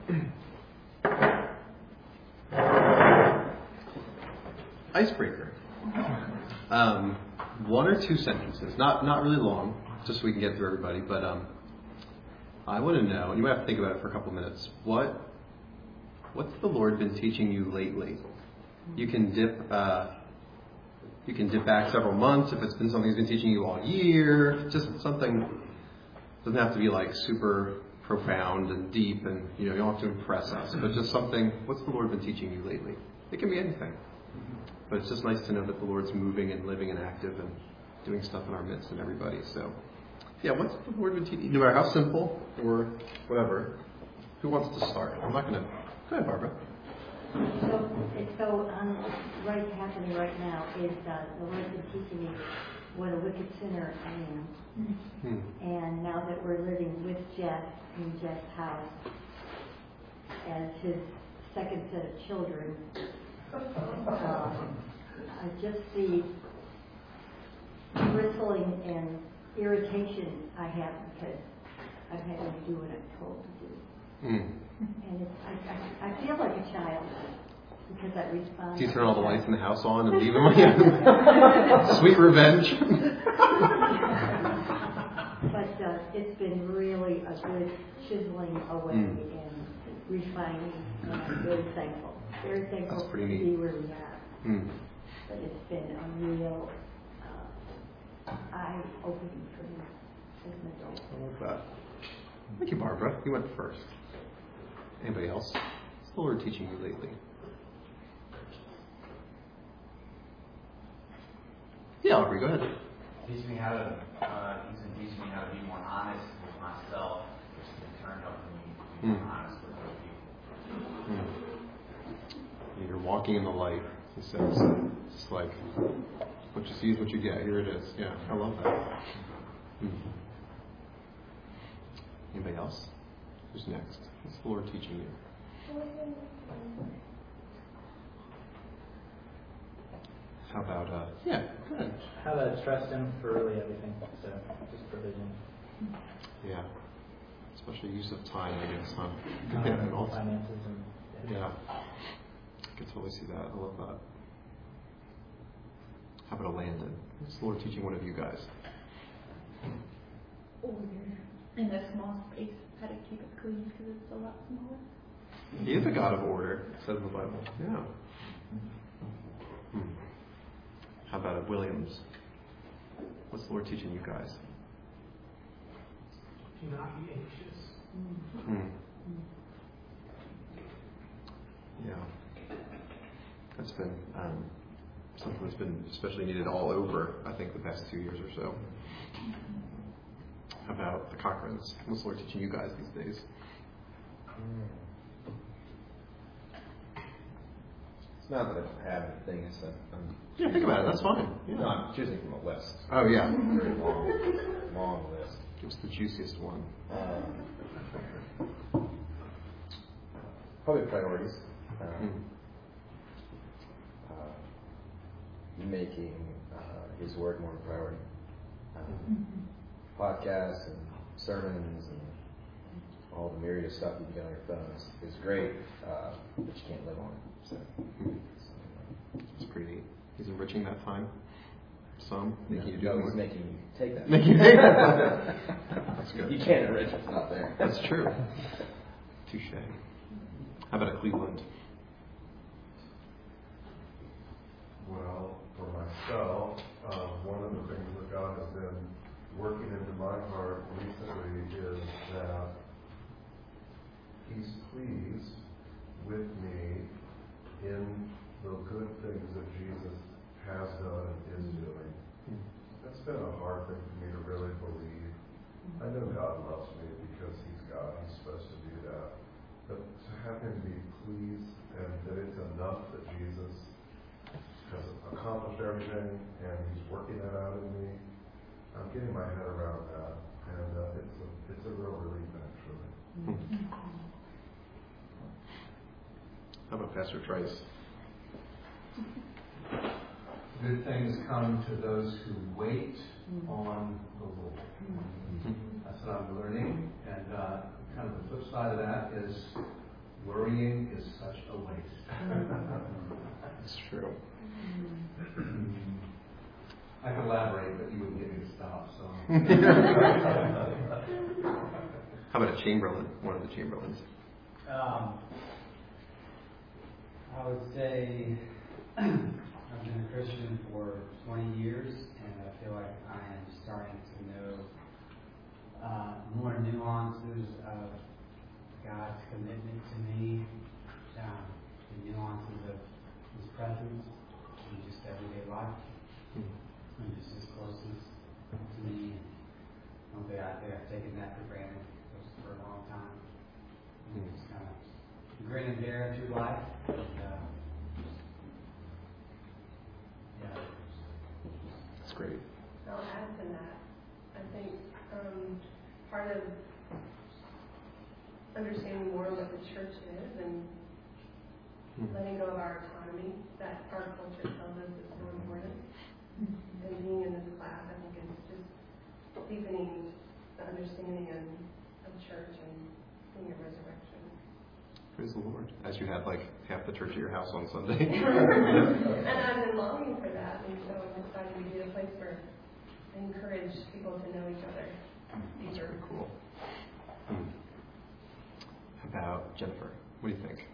Icebreaker. One or two sentences, not really long, just so we can get through everybody. But I want to know, and you might have to think about it for a couple minutes. What's the Lord been teaching you lately? You can dip back several months if it's been something He's been teaching you all year. Just something. Doesn't have to be like super profound and deep, and you don't have to impress us. But just something. What's the Lord been teaching you lately? It can be anything. But it's just nice to know that the Lord's moving and living and active and doing stuff in our midst and everybody. So, yeah, what's the Lord been teaching you? No matter how simple or whatever. Who wants to start? I'm not going to. Go ahead, Barbara. Right happening right now is the Lord's been teaching me what a wicked sinner I am. And now that we're living with Jeff in Jeff's house as his second set of children, I just see bristling and irritation I have because I'm having to do what I'm told to do. And I feel like a child because I respond. Do you turn all the lights in the house on and leave them? Sweet revenge. But it's been really a good chiseling away and refining, and I'm very thankful. Very thankful to be where we are. But it's been a real eye-opening for me as an adult. I love that. Thank you, Barbara. You went first. Anybody else? What's the Lord teaching you lately? Yeah, Aubrey, go ahead. He's been teaching me how to be more honest with myself, just in turn helping me be more honest with other people. You're walking in the light, he says. It's like, what you see is what you get. Here it is. Yeah, I love that. Anybody else? Who's next? What's the Lord teaching you? How about, yeah, go ahead. How to trust Him for really everything. So, just provision. Yeah. Especially use of time, I guess, huh? Finances and... Yeah. I can totally see that. I love that. How about a Landon? What's the Lord teaching one of you guys? Order in a small space. How to keep it clean because it's a lot smaller. He is a God of order, it says in the Bible. Yeah. How about at Williams? What's the Lord teaching you guys? Do not be anxious. Yeah. That's been something that's been especially needed all over, I think, the past 2 years or so. How about the Cochrans? What's the Lord teaching you guys these days? It's not that I have anything. It's that Yeah, think about it. That's fine. Yeah. No, I'm choosing from a list. Oh, yeah. Very long list. Give us the juiciest one. Probably priorities. Making His Word more of a priority. Podcasts and sermons and all the myriad of stuff you can get on your phone is great, but you can't live on it. So, it's pretty neat. He's enriching that time. Some making you do no, more. He's making you take that. Making you take that. That's good. You can't enrich if it's not there. That's true. Touche. How about a Cleveland? Well, for myself, one of the things that God has been working into my heart recently is that He's pleased with me in the good things that Jesus has done and is doing. That's been a hard thing for me to really believe. I know God loves me because He's God. He's supposed to do that. But to have Him be pleased and that it's enough that Jesus has accomplished everything and He's working that out in me, I'm getting my head around that. And it's a real relief, actually. How about Pastor Trice? Good things come to those who wait on the Lord. That's what I'm learning. And kind of the flip side of that is Worrying is such a waste. It's true. I could elaborate, but you wouldn't get me to stop, so. How about a Chamberlain? One of the Chamberlains. I would say I've been a Christian for 20 years, and I feel like I am starting to know more nuances of God's commitment to me, the nuances of His presence in just everyday life, and just His closeness to me. I don't think I've taken that for granted for a long time. Just kind of grin and bear through life. That's great. I'll add to that. I think part of understanding more what the church is and letting go of our autonomy that our culture tells us is so important. And being in this class, I think, is just deepening the understanding of church and seeing a resurrection. Praise the Lord. As you have like half the church at your house on Sunday. And I've been longing for that, and so I'm excited to be a place where I encourage people to know each other. That's very cool. How about Jennifer? What do you think?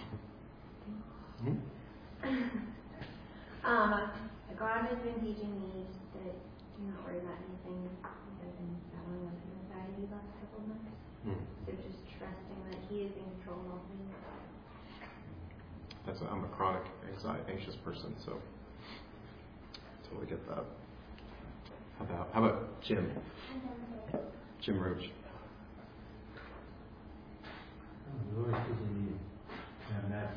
God has been teaching me that do not worry about anything. I've been battling with anxiety the last couple of months. So just trusting that He is in control of all things. I'm a chronic anxious person, so totally get that. How about Jim? Jim Roach. The Lord is teaching me, and that's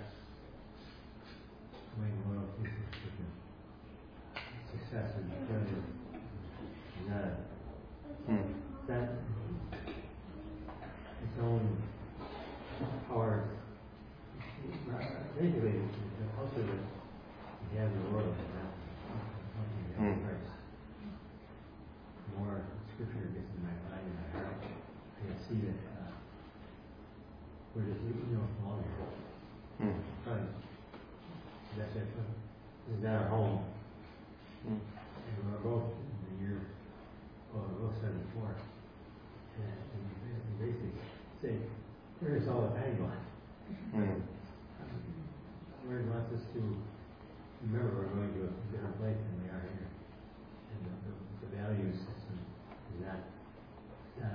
way more of success and failure. That its own power. Basically, the culture that we have in the world is not something that Christ. The more Scripture gets in my mind and my heart, I can see that we're just small here. That's it. This is not our home. And we're both in the year, we're both 74. And we basically say, where is all the time the Lord wants us to remember we're going to a different place than we are here. And the value system is not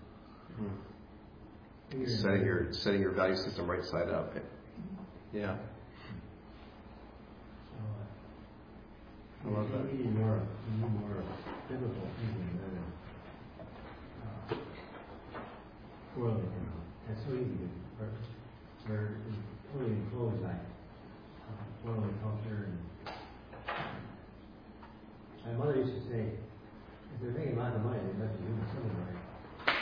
ours. Setting your value system right side up. Yeah. I love that. We need more biblical thinking rather than worldly thinking. That's so easy to we're totally enclosed by worldly culture. And my mother used to say, if they're making lots of money, they must be doing something right.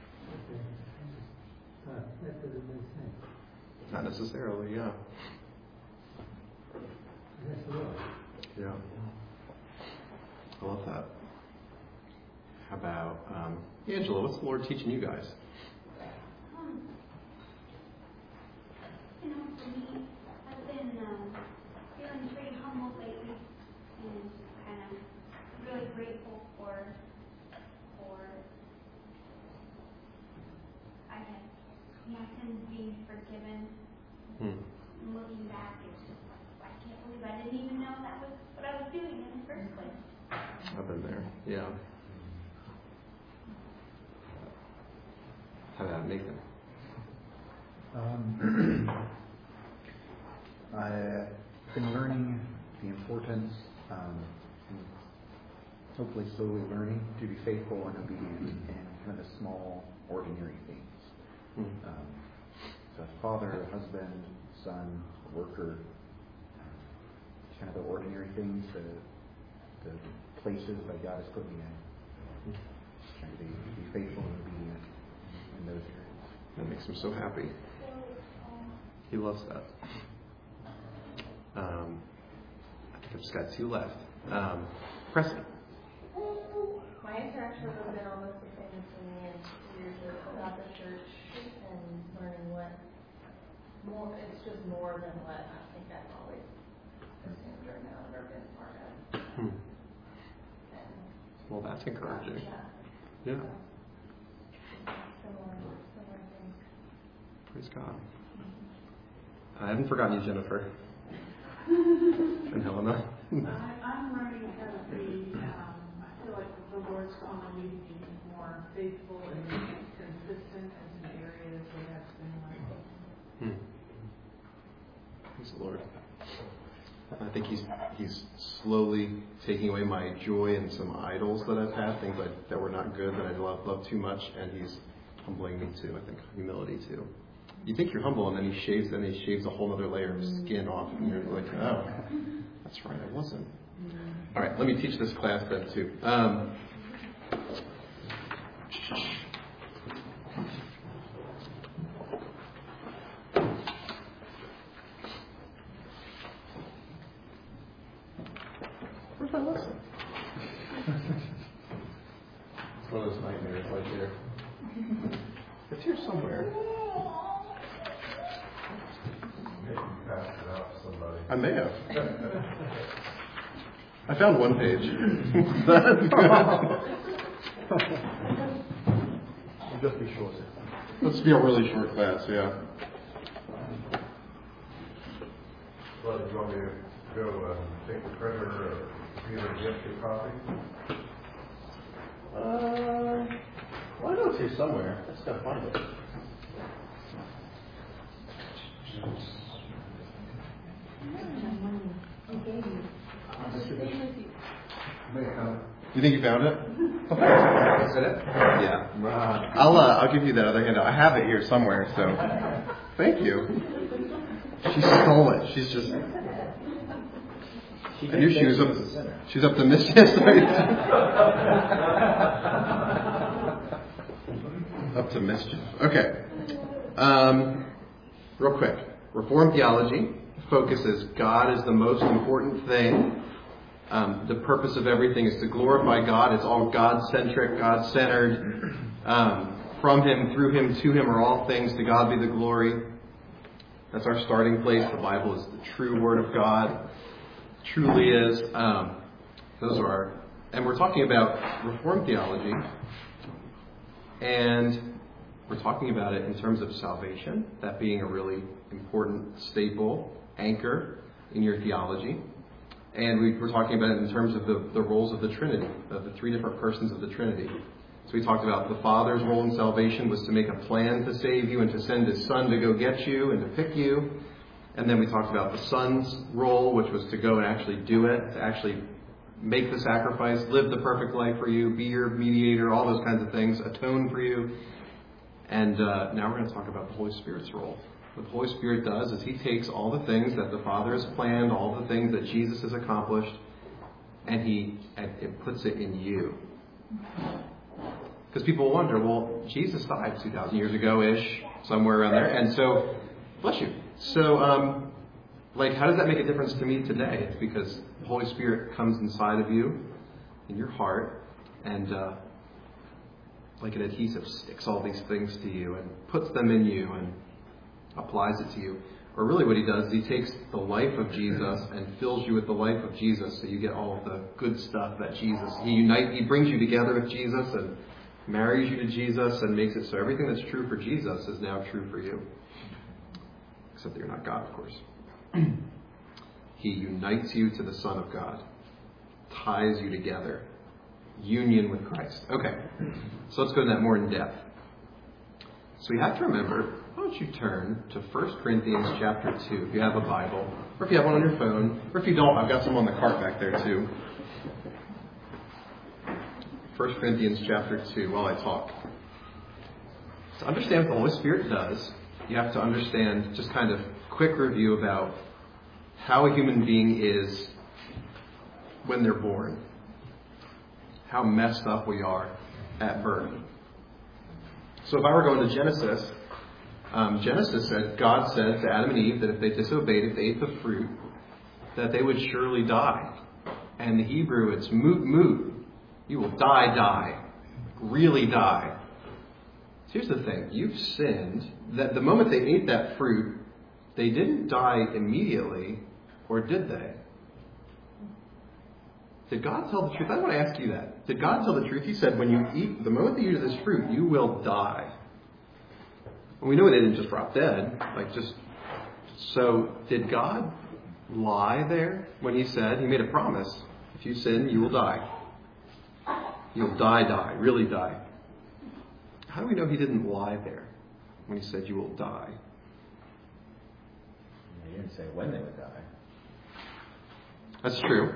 That doesn't make sense. Not necessarily, yeah. That's the Lord. Yeah. I love that. How about Angela? What's the Lord teaching you guys? For me, I've been feeling pretty humble lately, and kind of really grateful for I guess my sins being forgiven. And looking back, it's just like, I can't believe I didn't even know that was what I was doing in the first place. I've been there. Yeah. How about Nathan? I've been learning the importance, hopefully slowly learning to be faithful and obedient in kind of the small, ordinary things. So a father, a husband, son, a worker, kind of the ordinary things, the places that God has put me in. Trying to be faithful and obedient in those areas. That makes him so happy. He loves that. I think I've just got two left. Preston. My interaction has been almost the same as me in years about the church and learning what just more than what I think I've always assumed or known or been part of. Well, that's encouraging. Yeah. Yeah. Similar things. Praise God. I haven't forgotten you, Jennifer. And Helena. I'm learning how to be, I feel like the Lord's calling me to be more faithful and consistent in some areas where that's been like. Praise the Lord. I think he's slowly taking away my joy and some idols that I've had, things that were not good, that I love too much, and he's humbling me too. I think humility too. You think you're humble, and then he shaves a whole other layer of skin off, and you're like, oh, that's right, I wasn't. All right, let me teach this class then too. Where's my lesson? It's one of those nightmares right here. It's here somewhere. Maybe you passed it out to somebody. I may have. I found one page. That's good. Just be short. Let's be a really short class, yeah. Well, do you want me to go take the printer or either get your copy? Well, I know it's here somewhere. I just gotta find it. You think you found it? Is that it? Yeah. I'll give you that other handout. I have it here somewhere, so thank you. She stole it. She's just. I knew she was up to mischief. Up to mischief. Okay. Real quick. Reformed theology focuses God is the most important thing. The purpose of everything is to glorify God. It's all God-centric, God-centered. From Him, through Him, to Him are all things. To God be the glory. That's our starting place. The Bible is the true Word of God. Truly is. Those are our... And we're talking about Reformed theology. And we're talking about it in terms of salvation. That being a really important staple, anchor in your theology. And we're talking about it in terms of the roles of the Trinity, of the three different persons of the Trinity. So we talked about the Father's role in salvation was to make a plan to save you and to send His Son to go get you and to pick you. And then we talked about the Son's role, which was to go and actually do it, to actually make the sacrifice, live the perfect life for you, be your mediator, all those kinds of things, atone for you. And now we're going to talk about the Holy Spirit's role. What the Holy Spirit does is He takes all the things that the Father has planned, all the things that Jesus has accomplished, and it puts it in you. Because people wonder, well, Jesus died 2,000 years ago-ish, somewhere around there, and so, bless you. So, how does that make a difference to me today? It's because the Holy Spirit comes inside of you, in your heart, and like an adhesive sticks all these things to you and puts them in you and applies it to you. Or really what He does is He takes the life of Jesus and fills you with the life of Jesus, so you get all of the good stuff that Jesus... He brings you together with Jesus and marries you to Jesus and makes it so everything that's true for Jesus is now true for you. Except that you're not God, of course. He unites you to the Son of God. Ties you together. Union with Christ. Okay, so let's go into that more in depth. So we have to remember, why don't you turn to 1 Corinthians chapter 2, if you have a Bible, or if you have one on your phone, or if you don't, I've got some on the cart back there too. 1 Corinthians chapter 2, while I talk. To understand what the Holy Spirit does, you have to understand just kind of quick review about how a human being is when they're born. How messed up we are at birth. So if I were going to Genesis, Genesis said, God said to Adam and Eve that if they disobeyed, if they ate the fruit, that they would surely die. And in the Hebrew, it's moot. You will die. Really die. So here's the thing. You've sinned. That the moment they ate that fruit, they didn't die immediately, or did they? Did God tell the truth? I want to ask you that. Did God tell the truth? He said, when you eat, the moment that you eat of this fruit, you will die. And we know they didn't just drop dead. So did God lie there when he said, he made a promise, if you sin, you will die. You'll die, really die. How do we know he didn't lie there when he said you will die? He didn't say when they would die. That's true.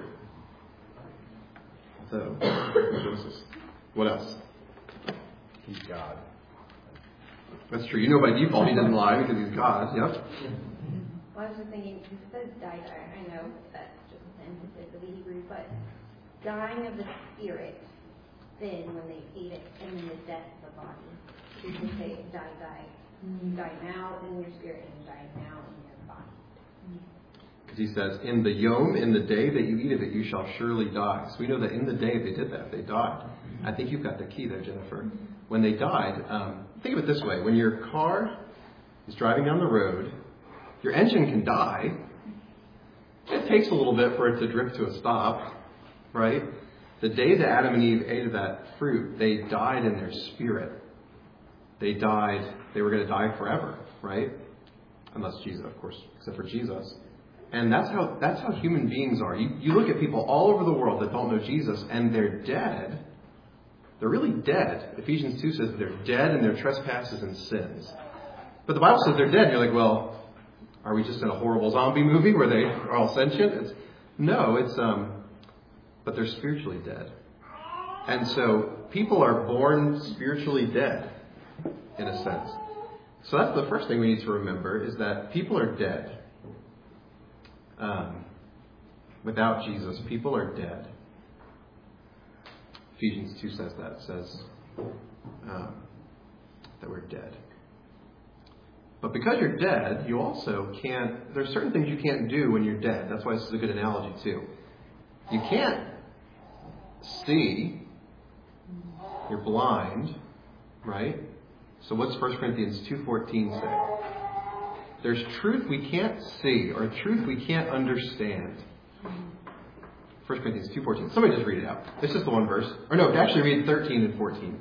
So, what else? He's God. That's true. You know by default he didn't lie because he's God. Yep. Well, I was just thinking, because it says die. I know that's just the emphasis of the Hebrew, but dying of the spirit, then when they ate it, and then the death of the body. You can say die. You die now in your spirit, and you die now in your body. Because he says, in the yom, in the day that you eat of it, you shall surely die. So we know that in the day they did that, they died. I think you've got the key there, Jennifer. When they died, think of it this way. When your car is driving down the road, your engine can die. It takes a little bit for it to drift to a stop, right? The day that Adam and Eve ate of that fruit, they died in their spirit. They died, they were going to die forever, right? Unless Jesus, of course, except for Jesus. And that's how human beings are. You look at people all over the world that don't know Jesus, and they're dead. They're really dead. Ephesians 2 says that they're dead in their trespasses and sins. But the Bible says they're dead. And you're like, well, are we just in a horrible zombie movie where they are all sentient? But they're spiritually dead. And so people are born spiritually dead, in a sense. So that's the first thing we need to remember, is that people are dead. Without Jesus, people are dead. Ephesians 2 says that. It says that we're dead. But because you're dead, you also can't... There's certain things you can't do when you're dead. That's why this is a good analogy, too. You can't see. You're blind, right? So what's 1 Corinthians 2:14 say? There's truth we can't see, or truth we can't understand. 1 Corinthians 2:14. Somebody just read it out. It's just the one verse. Or no, actually read 13 and 14.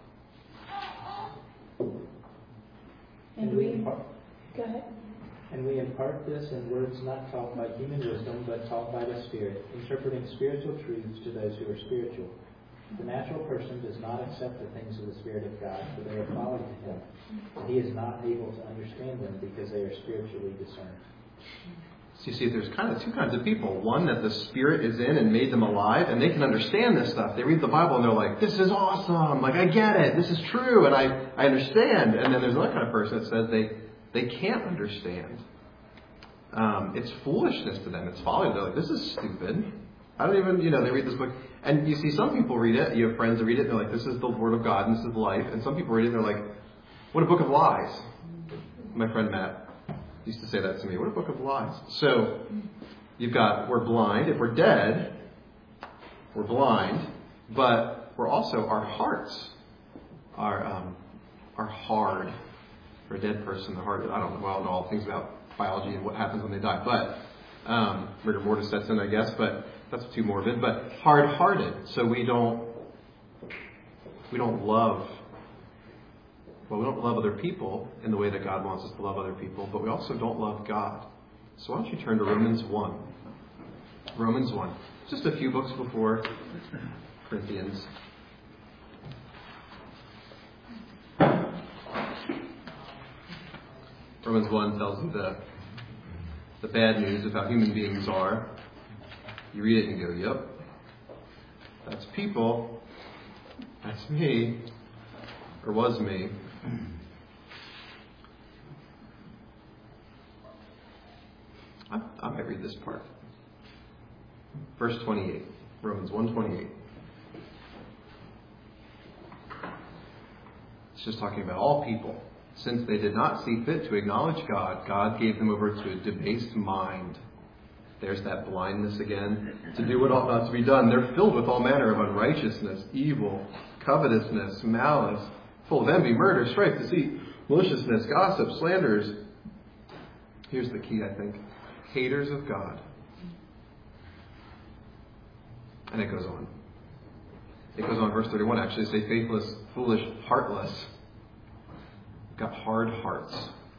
And we Go ahead. And we impart this in words not taught by human wisdom, but taught by the Spirit, interpreting spiritual truths to those who are spiritual. The natural person does not accept the things of the Spirit of God, for they are folly to him, and he is not able to understand them because they are spiritually discerned. So you see, there's kind of two kinds of people. One that the Spirit is in and made them alive, and they can understand this stuff. They read the Bible and they're like, this is awesome. Like, I get it. This is true, and I understand. And then there's another kind of person that says they can't understand. It's foolishness to them. It's folly. They're like, this is stupid. I don't even, they read this book. And you see some people read it. You have friends that read it, and they're like, this is the Word of God, and this is life. And some people read it, and they're like, what a book of lies. My friend Matt used to say that to me. What a book of lies. So you've got, we're blind. If we're dead, we're blind. But we're also, our hearts are hard. For a dead person, the heart, I don't know all things about biology and what happens when they die. But rigor mortis sets in, I guess. But that's too morbid. But hard-hearted. So we don't love. Well, we don't love other people in the way that God wants us to love other people, but we also don't love God. So why don't you turn to Romans 1. Romans 1. Just a few books before Corinthians. Romans 1 tells you the bad news of how human beings are. You read it and you go, yep, that's people. That's me. Or was me. I might read this part. Verse 28. Romans 1:28. It's just talking about all people. Since they did not see fit to acknowledge God, God gave them over to a debased mind. There's that blindness again. To do what ought not to be done. They're filled with all manner of unrighteousness, evil, covetousness, malice, full of envy, murder, strife, deceit, maliciousness, gossip, slanders. Here's the key, I think. Haters of God. And it goes on. It goes on, verse 31, actually, say faithless, foolish, heartless. Got hard hearts.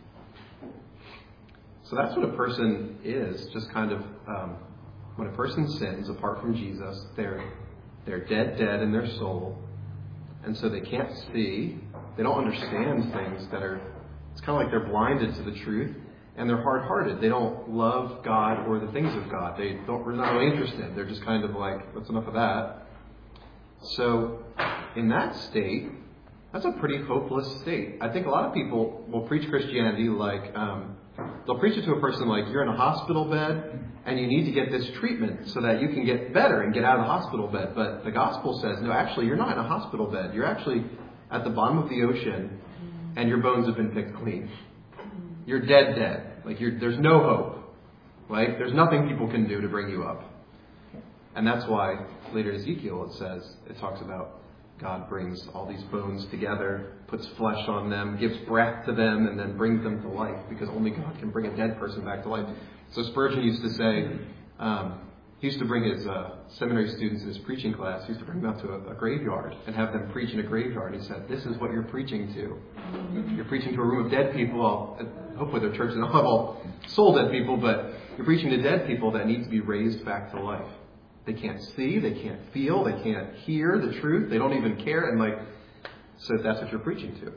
So that's what a person is, just kind of, when a person sins apart from Jesus, they're dead in their soul. And so they can't see, they don't understand things that are, it's kind of like they're blinded to the truth, and they're hard-hearted. They don't love God or the things of God. They're not really interested. They're just kind of like, what's enough of that? So, in that state, that's a pretty hopeless state. I think a lot of people will preach Christianity like, they'll preach it to a person like, you're in a hospital bed and you need to get this treatment so that you can get better and get out of the hospital bed. But the gospel says, no, actually, you're not in a hospital bed. You're actually at the bottom of the ocean and your bones have been picked clean. You're dead. Like, there's no hope. Like, there's nothing people can do to bring you up. And that's why later in Ezekiel it talks about God brings all these bones together, puts flesh on them, gives breath to them, and then brings them to life, because only God can bring a dead person back to life. So Spurgeon used to say, he used to bring his seminary students in his preaching class, he used to bring them out to a graveyard and have them preach in a graveyard. He said, this is what you're preaching to. You're preaching to a room of dead people. Hopefully their church doesn't have all soul dead people, but you're preaching to dead people that need to be raised back to life. They can't see, they can't feel, they can't hear the truth, they don't even care, and so that's what you're preaching to.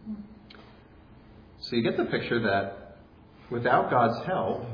So you get the picture that without God's help,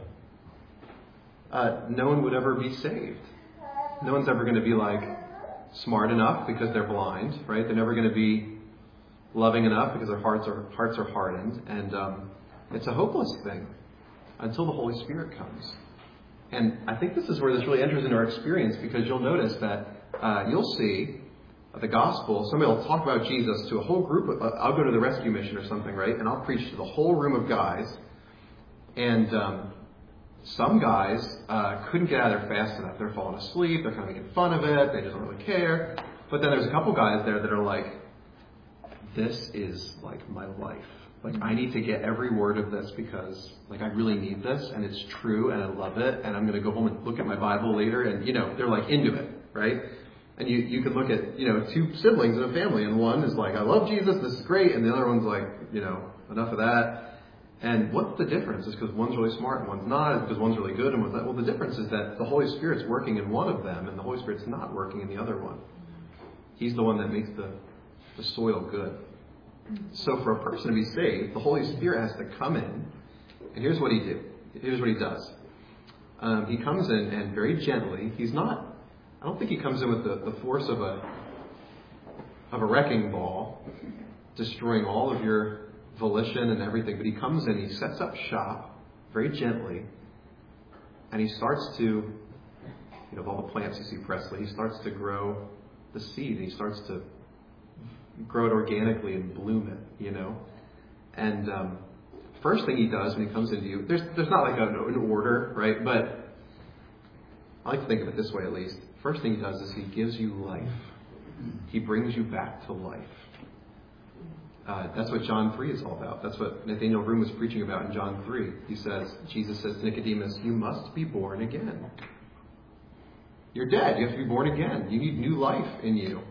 no one would ever be saved. No one's ever going to be smart enough because they're blind, right? They're never going to be loving enough because their hearts are hardened, and it's a hopeless thing until the Holy Spirit comes. And I think this is where this really enters into our experience, because you'll notice that you'll see the gospel, somebody will talk about Jesus to a whole group. I'll go to the rescue mission or something, right? And I'll preach to the whole room of guys. And some guys couldn't get out of there fast enough. They're falling asleep. They're kind of making fun of it. They just don't really care. But then there's a couple guys there that are like, this is like my life. Like, I need to get every word of this because, I really need this, and it's true, and I love it, and I'm going to go home and look at my Bible later, and, they're, into it, right? And you could look at, two siblings in a family, and one is like, I love Jesus, this is great, and the other one's like, enough of that. And what's the difference? It's because one's really smart and one's not. It's because one's really good and one's not. Well, the difference is that the Holy Spirit's working in one of them, and the Holy Spirit's not working in the other one. He's the one that makes the soil good. So for a person to be saved, the Holy Spirit has to come in, and here's what he does. He comes in and very gently, I don't think he comes in with the force of a wrecking ball, destroying all of your volition and everything, but he comes in, he sets up shop very gently, and he starts to, of all the plants you see Presley, he starts to grow the seed, and he starts to grow it organically and bloom it, And first thing he does when he comes into you, there's not an order, right? But I like to think of it this way, at least. First thing he does is he gives you life. He brings you back to life. That's what John 3 is all about. That's what Nathaniel Room was preaching about in John 3. Jesus says to Nicodemus, you must be born again. You're dead. You have to be born again. You need new life in you.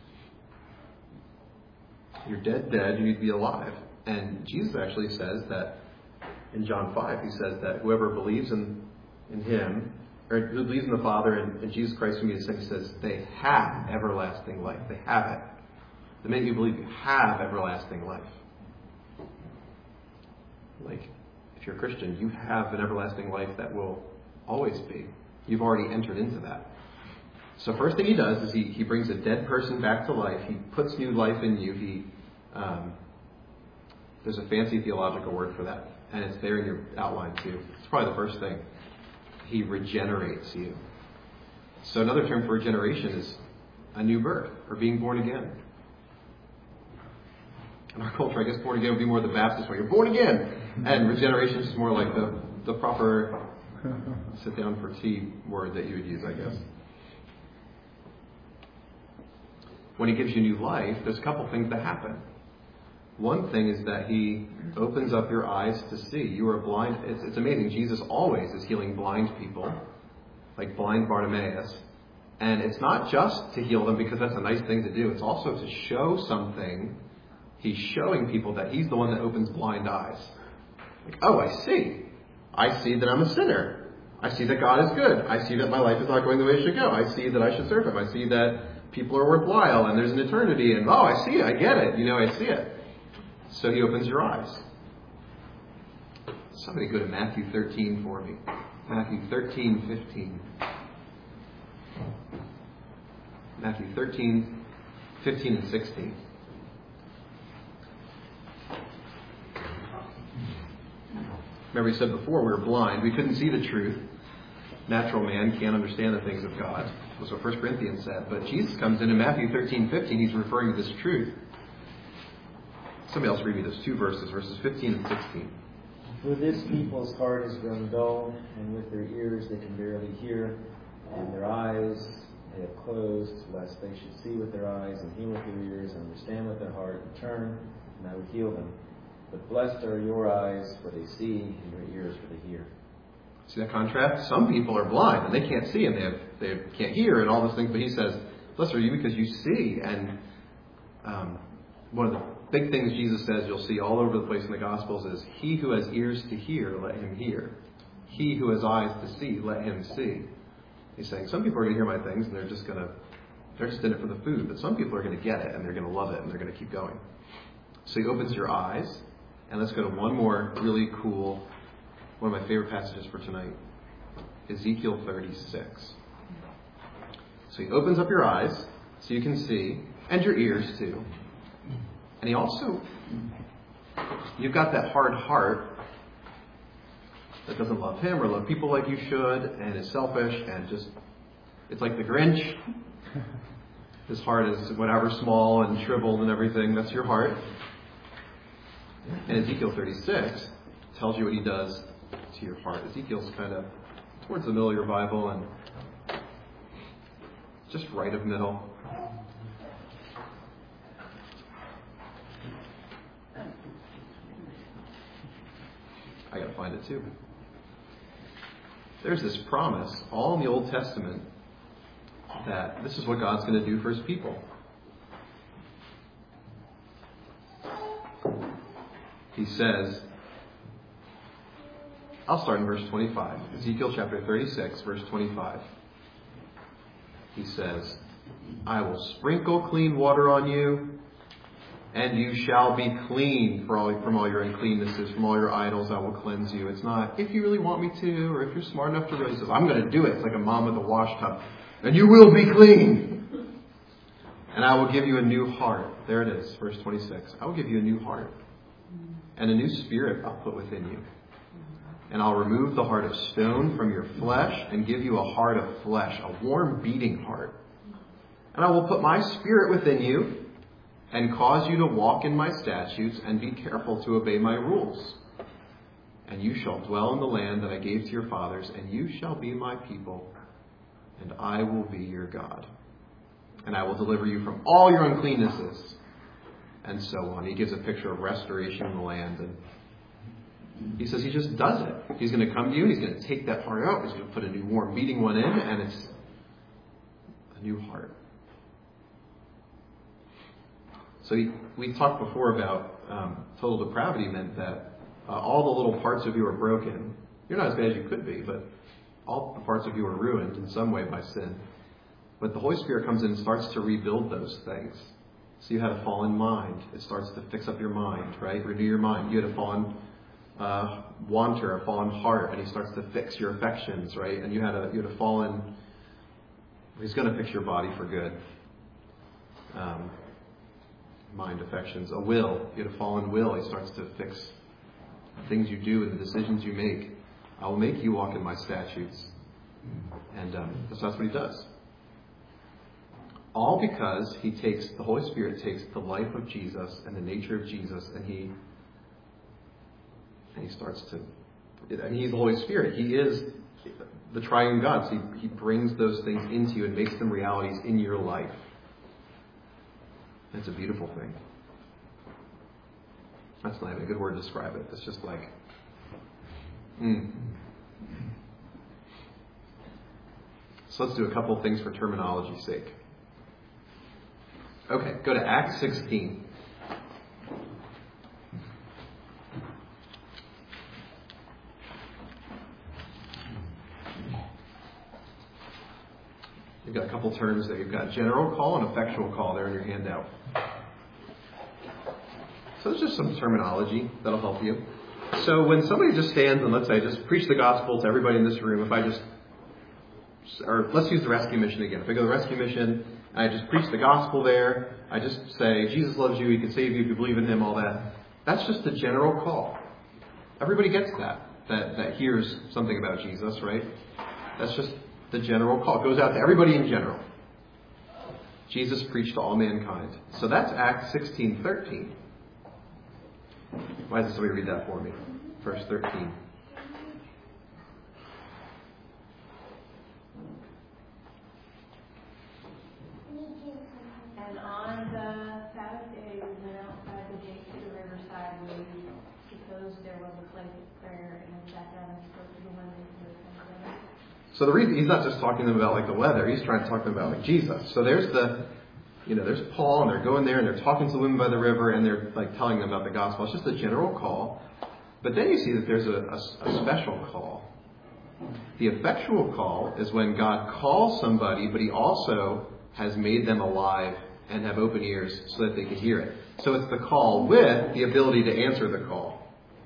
You're dead, you need to be alive. And Jesus actually says that in John 5, he says that whoever believes in him, or who believes in the Father and Jesus Christ, whom he has sent, he says they have everlasting life. They have it. The minute you believe, you have everlasting life. If you're a Christian, you have an everlasting life that will always be. You've already entered into that. So first thing he does is he brings a dead person back to life. He puts new life in you. There's a fancy theological word for that, and it's there in your outline too. It's probably the first thing. He regenerates you. So another term for regeneration is a new birth, or being born again. In our culture, I guess born again would be more the Baptist way. You're born again! And regeneration is more like the proper sit down for tea word that you would use, I guess. When he gives you new life, there's a couple things that happen. One thing is that He opens up your eyes to see. You are blind. It's amazing. Jesus always is healing blind people, like blind Bartimaeus. And it's not just to heal them because that's a nice thing to do. It's also to show something. He's showing people that He's the one that opens blind eyes. Like, oh, I see. I see that I'm a sinner. I see that God is good. I see that my life is not going the way it should go. I see that I should serve Him. I see that people are worthwhile and there's an eternity. And, oh, I see it. I get it. I see it. So He opens your eyes. Somebody go to Matthew 13 for me. Matthew 13:15. Matthew 13, 15 and 16. Remember, He said before we were blind. We couldn't see the truth. Natural man can't understand the things of God. That's what 1 Corinthians said. But Jesus comes in Matthew 13:15. He's referring to this truth. Somebody else read me those two verses 15 and 16. For this people's heart has grown dull, and with their ears they can barely hear, and their eyes they have closed, lest they should see with their eyes, and hear with their ears, and understand with their heart, and turn, and I would heal them. But blessed are your eyes, for they see, and your ears, for they hear. See that contrast? Some people are blind, and they can't see, and they can't hear, and all those things. But He says, blessed are you because you see. And one of the big things Jesus says you'll see all over the place in the Gospels is, he who has ears to hear, let him hear. He who has eyes to see, let him see. He's saying some people are going to hear my things and they're just in it for the food. But some people are going to get it and they're going to love it and they're going to keep going. So He opens your eyes. And let's go to one more really cool, one of my favorite passages for tonight. Ezekiel 36. So He opens up your eyes so you can see, and your ears too. And He also, you've got that hard heart that doesn't love Him or love people like you should, and is selfish, and just, it's like the Grinch. His heart is whatever, small and shriveled and everything. That's your heart. And Ezekiel 36 tells you what He does to your heart. Ezekiel's kind of towards the middle of your Bible and just right of middle. I got to find it too. There's this promise all in the Old Testament that this is what God's going to do for His people. He says, I'll start in verse 25. Ezekiel chapter 36, verse 25. He says, I will sprinkle clean water on you, and you shall be clean from all your uncleannesses, from all your idols I will cleanse you. It's not, if you really want me to, or if you're smart enough to really. He says, I'm going to do it. It's like a mom with a wash tub. And you will be clean. And I will give you a new heart. There it is, verse 26. I will give you a new heart. And a new spirit I'll put within you. And I'll remove the heart of stone from your flesh and give you a heart of flesh, a warm beating heart. And I will put my spirit within you and cause you to walk in my statutes and be careful to obey my rules. And you shall dwell in the land that I gave to your fathers, and you shall be my people, and I will be your God. And I will deliver you from all your uncleannesses. And so on. He gives a picture of restoration in the land. And He says He just does it. He's going to come to you and He's going to take that heart out. He's going to put a new warm beating one in, and it's a new heart. So we talked before about total depravity meant that all the little parts of you are broken. You're not as bad as you could be, but all the parts of you are ruined in some way by sin. But the Holy Spirit comes in and starts to rebuild those things. So you had a fallen mind. It starts to fix up your mind, right? Renew your mind. You had a fallen wanter, a fallen heart, and He starts to fix your affections, right? And you had a fallen. He's going to fix your body for good. Mind, affections, a will. You had a fallen will. He starts to fix the things you do and the decisions you make. I will make you walk in my statutes, and that's what He does. All because the Holy Spirit takes the life of Jesus and the nature of Jesus, and he starts to, and He's the Holy Spirit. He is the triune God. So He brings those things into you and makes them realities in your life. It's a beautiful thing. That's not even a good word to describe it. It's just like, So let's do a couple things for terminology's sake. Okay, go to Acts 16. You've got a couple terms there. You've got general call and effectual call there in your handout. So there's just some terminology that'll help you. So when somebody just stands and, let's say, just preach the gospel to everybody in this room, or let's use the rescue mission again. If I go to the rescue mission and I just preach the gospel there, I just say, Jesus loves you, He can save you if you believe in Him, all that. That's just the general call. Everybody gets that hears something about Jesus, right? That's just the general call. It goes out to everybody in general. Jesus preached to all mankind. So that's Acts 16:13. Why doesn't somebody read that for me? Verse 13. And on the Sabbath day, we went outside the gate to the riverside where we supposed there was a place of prayer, and we sat down and spoke to the women who had come there. So the reason he's not just talking to them about like the weather, he's trying to talk to them about like Jesus. So there's there's Paul, and they're going there and they're talking to the women by the river, and they're like telling them about the gospel. It's just a general call. But then you see that there's a special call. The effectual call is when God calls somebody, but He also has made them alive and have open ears so that they can hear it. So it's the call with the ability to answer the call.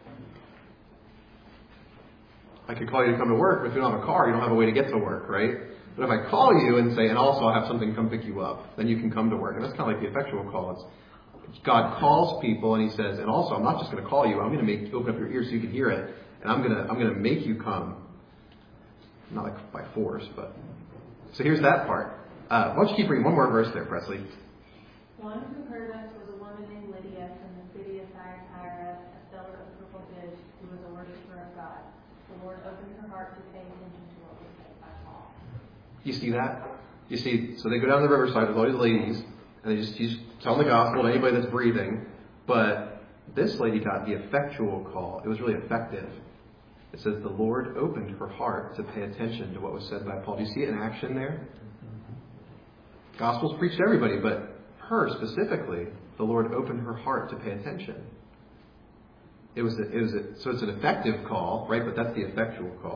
I could call you to come to work, but if you don't have a car, you don't have a way to get to work, right? But if I call you and say, and also I have something come pick you up, then you can come to work. And that's kind of like the effectual call. It's God calls people and He says, and also I'm not just going to call you, I'm going to open up your ears so you can hear it, and I'm going to make you come. Not like by force, but so here's that part. Why don't you keep reading one more verse there, Presley? One who heard us was a woman named Lydia from the city of Thyatira, a seller of purple goods, who was a worshiper of God. The Lord opened her heart to pay attention to what was said by Paul. You see that? You see, so they go down the riverside with all these ladies, and they just tell the gospel to anybody that's breathing. But this lady got the effectual call. It was really effective. It says the Lord opened her heart to pay attention to what was said by Paul. Do you see it in action there? Gospel's preached to everybody, but her specifically, the Lord opened her heart to pay attention. So it's an effective call, right? But that's the effectual call.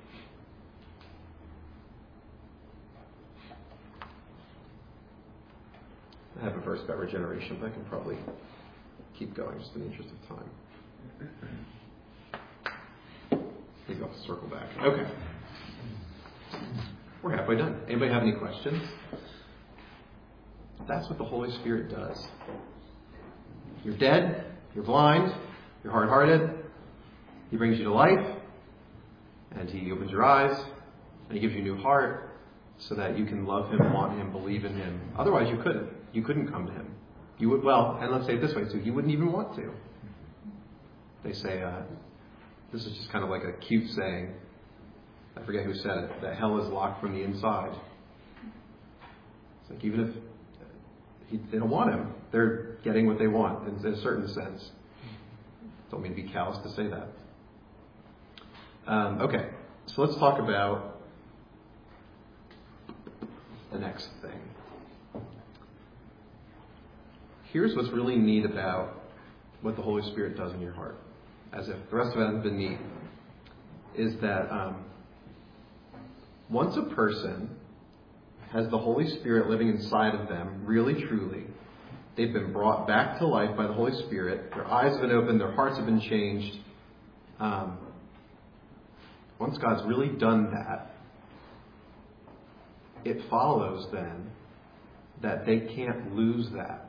I have a verse about regeneration, but I can probably keep going just in the interest of time. Maybe I'll circle back. Okay. We're halfway done. Anybody have any questions? That's what the Holy Spirit does. You're dead, you're blind, you're hard-hearted. He brings you to life, and He opens your eyes, and He gives you a new heart so that you can love Him, want Him, believe in Him. Otherwise, you couldn't. You couldn't come to Him. You would, and let's say it this way too, you wouldn't even want to. They say, this is just kind of like a cute saying. I forget who said it, that hell is locked from the inside. It's like even if they don't want Him, they're getting what they want in a certain sense. Don't mean to be callous to say that. Okay, so let's talk about the next thing. Here's what's really neat about what the Holy Spirit does in your heart, as if the rest of it hasn't been neat, is that once a person has the Holy Spirit living inside of them, really, truly, they've been brought back to life by the Holy Spirit, their eyes have been opened, their hearts have been changed. Once God's really done that, it follows then that they can't lose that.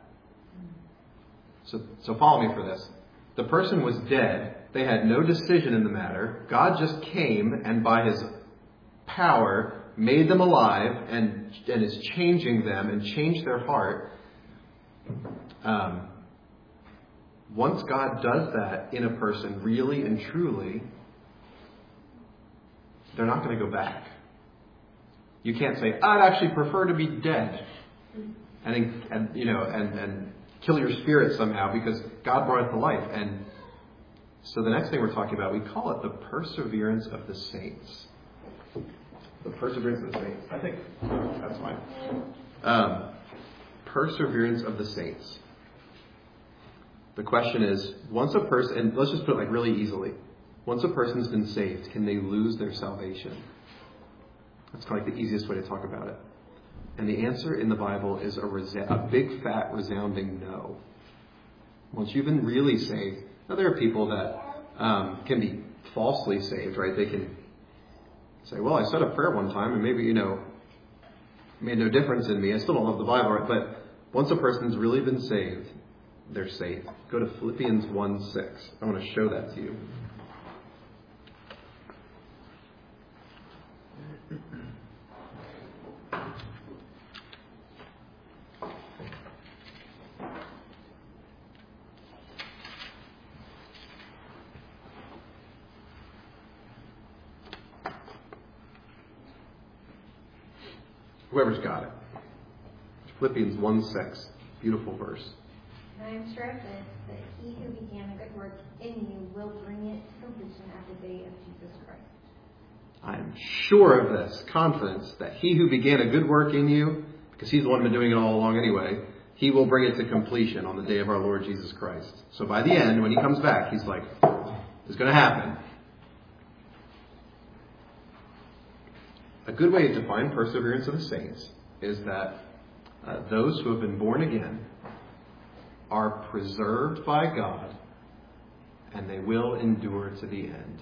So follow me for this. The person was dead. They had no decision in the matter. God just came and by His power made them alive and is changing them and changed their heart. Once God does that in a person really and truly, they're not going to go back. You can't say, I'd actually prefer to be dead. And kill your spirit somehow because God brought it to life. And so the next thing we're talking about, we call it the perseverance of the saints. The perseverance of the saints. I think that's fine. Perseverance of the saints. The question is, once a person, and let's just put it like really easily, once a person's been saved, can they lose their salvation? That's kind of like the easiest way to talk about it. And the answer in the Bible is a big, fat, resounding no. Once you've been really saved, now there are people that can be falsely saved, right? They can say, well, I said a prayer one time and maybe, made no difference in me. I still don't love the Bible, right? But once a person's really been saved, they're saved. Go to Philippians 1:6. I want to show that to you. Whoever's got it. Philippians 1:6. Beautiful verse. I am sure of this, that he who began a good work in you will bring it to completion at the day of Jesus Christ. I am sure of this, confidence, that he who began a good work in you, because he's the one who's been doing it all along anyway, he will bring it to completion on the day of our Lord Jesus Christ. So by the end, when he comes back, he's like, it's going to happen. A good way to define perseverance of the saints is that those who have been born again are preserved by God, and they will endure to the end.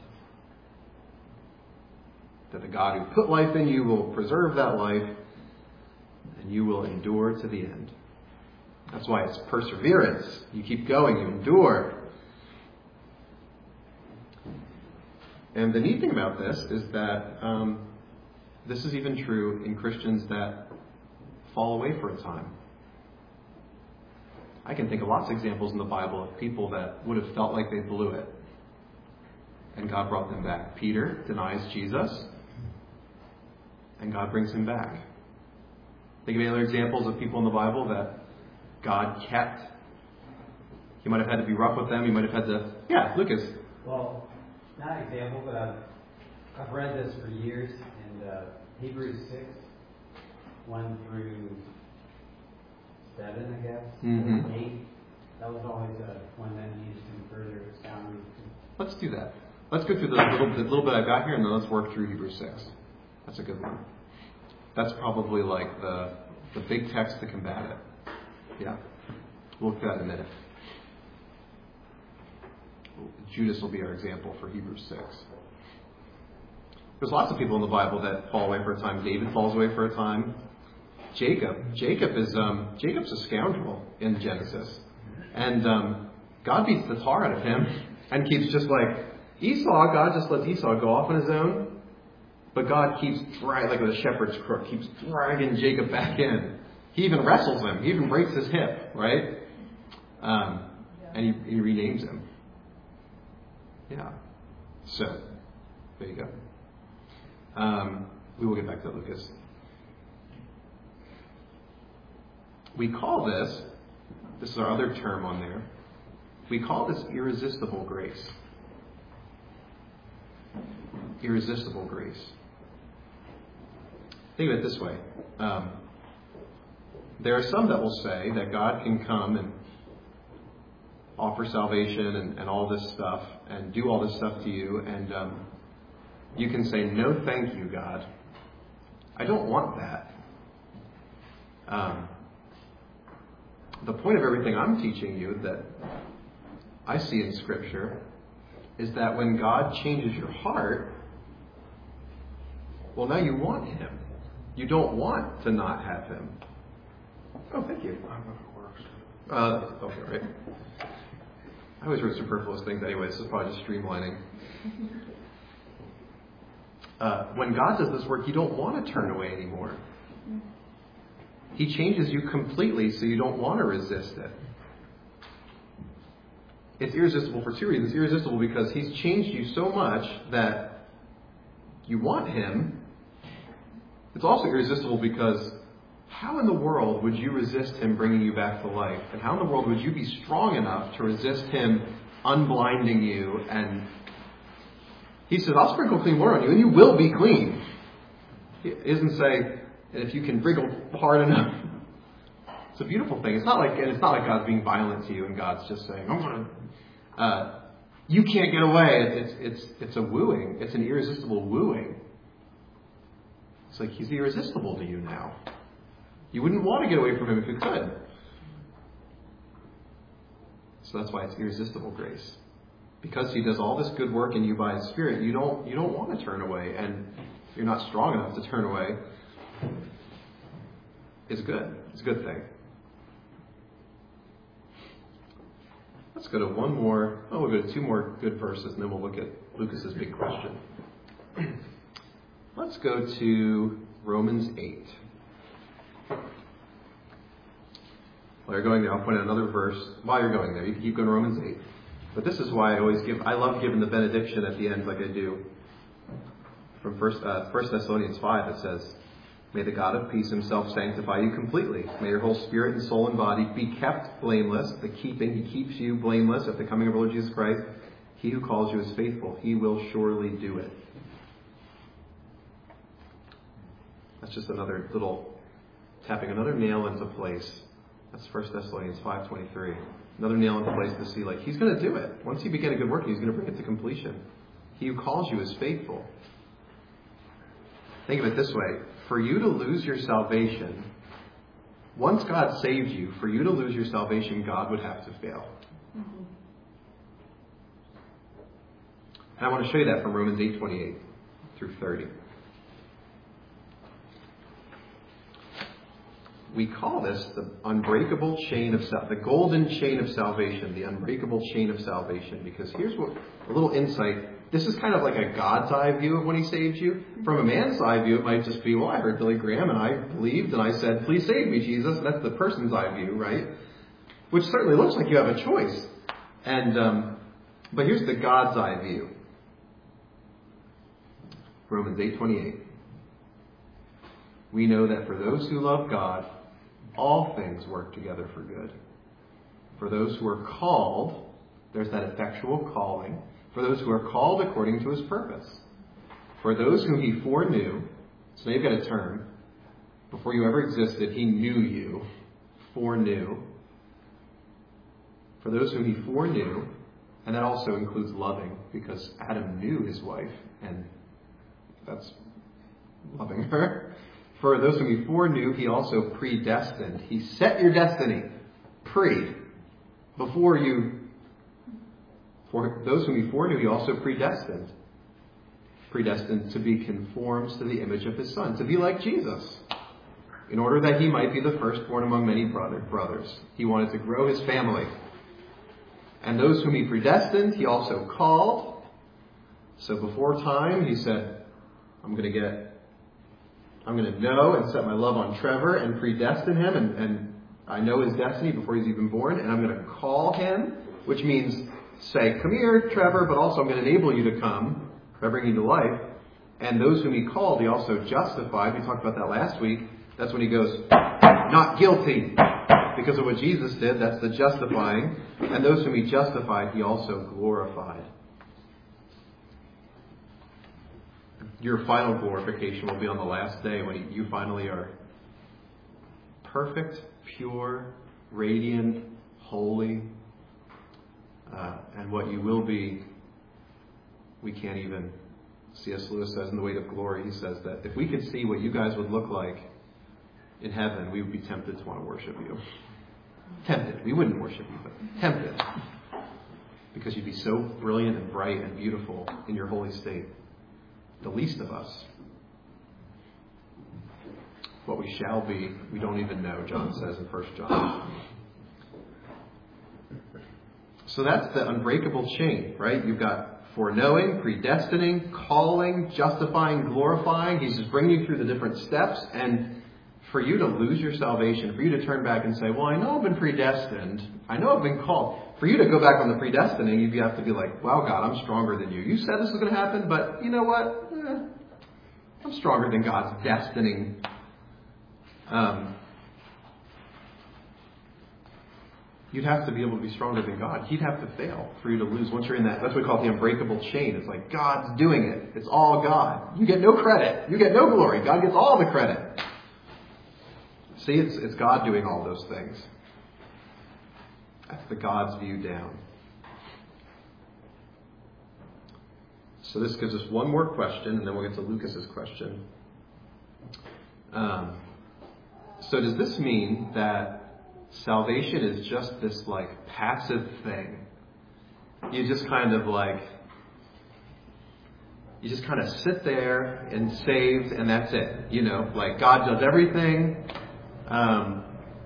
That the God who put life in you will preserve that life, and you will endure to the end. That's why it's perseverance. You keep going, you endure. And the neat thing about this is that this is even true in Christians that fall away for a time. I can think of lots of examples in the Bible of people that would have felt like they blew it, and God brought them back. Peter denies Jesus, and God brings him back. Think of any other examples of people in the Bible that God kept. He might have had to be rough with them. He might have had to... Yeah, Lucas. Well, not an example, but I've read this for years, and Hebrews 6, 1 through 7, I guess, 8. That was always one that needs some further expounding. Let's do that. Let's go through the little bit I've got here, and then let's work through Hebrews 6. That's a good one. That's probably like the big text to combat it. Yeah. We'll look at that in a minute. Judas will be our example for Hebrews 6. There's lots of people in the Bible that fall away for a time. David falls away for a time. Jacob's a scoundrel in Genesis. And God beats the tar out of him and keeps just like Esau. God just lets Esau go off on his own. But God keeps dragging, like with a shepherd's crook, keeps dragging Jacob back in. He even wrestles him. He even breaks his hip, right? And he renames him. Yeah. So, there you go. We will get back to that, Lucas. We call this is our other term on there, we call this irresistible grace. Irresistible grace. Think of it this way. There are some that will say that God can come and offer salvation and all this stuff and do all this stuff to you, and you can say, no thank you, God. I don't want that. The point of everything I'm teaching you that I see in Scripture is that when God changes your heart, well, now you want Him. You don't want to not have Him. Oh, thank you. I don't know if it works. Okay, right. I always wrote superfluous things anyway. This is probably just streamlining. When God does this work, you don't want to turn away anymore. He changes you completely so you don't want to resist it. It's irresistible for two reasons. It's irresistible because He's changed you so much that you want Him. It's also irresistible because how in the world would you resist him bringing you back to life? And how in the world would you be strong enough to resist him unblinding you? And he says, I'll sprinkle clean water on you and you will be clean. He doesn't say, if you can wriggle hard enough. It's a beautiful thing. It's not like God's being violent to you and God's just saying, I'm going to, you can't get away. It's a wooing. It's an irresistible wooing. It's like he's irresistible to you now. You wouldn't want to get away from him if you could. So that's why it's irresistible grace. Because he does all this good work in you by his Spirit, you don't want to turn away, and you're not strong enough to turn away. It's good. It's a good thing. Let's go to we'll go to two more good verses, and then we'll look at Lucas's big question. Let's go to Romans 8. While you're going there, I'll point out another verse. While you're going there, you can keep going to Romans 8. But this is why I love giving the benediction at the end like I do. From 1 Thessalonians 5, it says, May the God of peace himself sanctify you completely. May your whole spirit and soul and body be kept blameless. He keeps you blameless at the coming of our Lord Jesus Christ. He who calls you is faithful. He will surely do it. That's just another little tapping another nail into place. That's 1 Thessalonians 5:23. Another nail into place to see, he's going to do it. Once you begin a good work, he's going to bring it to completion. He who calls you is faithful. Think of it this way. For you to lose your salvation, once God saved you, for you to lose your salvation, God would have to fail. Mm-hmm. And I want to show you that from Romans 8:28 through 30. We call this the unbreakable chain of the golden chain of salvation, the unbreakable chain of salvation. Because here's a little insight. This is kind of like a God's eye view of when he saves you. From a man's eye view, it might just be, I heard Billy Graham and I believed and I said, please save me, Jesus. And that's the person's eye view, right? Which certainly looks like you have a choice. And but here's the God's eye view. Romans 8:28. We know that for those who love God, all things work together for good. For those who are called, there's that effectual calling. For those who are called according to his purpose. For those whom he foreknew, so now you've got a term. Before you ever existed, he knew you. Foreknew. For those whom he foreknew, and that also includes loving, because Adam knew his wife, and that's loving her. For those whom he foreknew, he also predestined. He set your destiny. Before you. For those whom he foreknew, he also predestined. Predestined to be conformed to the image of his Son. To be like Jesus. In order that he might be the firstborn among many brothers. He wanted to grow his family. And those whom he predestined, he also called. So before time, he said, I'm going to know and set my love on Trevor and predestine him, and I know his destiny before he's even born, and I'm going to call him, which means say, come here, Trevor, but also I'm going to enable you to come by bringing you to life. And those whom he called, he also justified. We talked about that last week. That's when he goes, not guilty, because of what Jesus did. That's the justifying. And those whom he justified, he also glorified. Your final glorification will be on the last day when you finally are perfect, pure, radiant, holy. And what you will be, we can't even. C.S. Lewis says in The Weight of Glory, he says that if we could see what you guys would look like in heaven, we would be tempted to want to worship you. Tempted. We wouldn't worship you, but tempted. Because you'd be so brilliant and bright and beautiful in your holy state. The least of us. What we shall be, we don't even know, John says in 1 John. So that's the unbreakable chain, right? You've got foreknowing, predestining, calling, justifying, glorifying. He's just bringing you through the different steps. And for you to lose your salvation, for you to turn back and say, well, I know I've been predestined. I know I've been called. For you to go back on the predestining, you'd have to be like, wow, God, I'm stronger than you. You said this was going to happen, but you know what? I'm stronger than God's destining. you'd have to be able to be stronger than God. He'd have to fail for you to lose. Once you're in that, that's what we call the unbreakable chain. It's like God's doing it. It's all God. You get no credit. You get no glory. God gets all the credit. See, it's God doing all those things. That's the God's view down. So this gives us one more question, and then we'll get to Lucas's question. So does this mean that salvation is just this like passive thing? You just kind of sit there and saved, and that's it. You know, like God does everything. And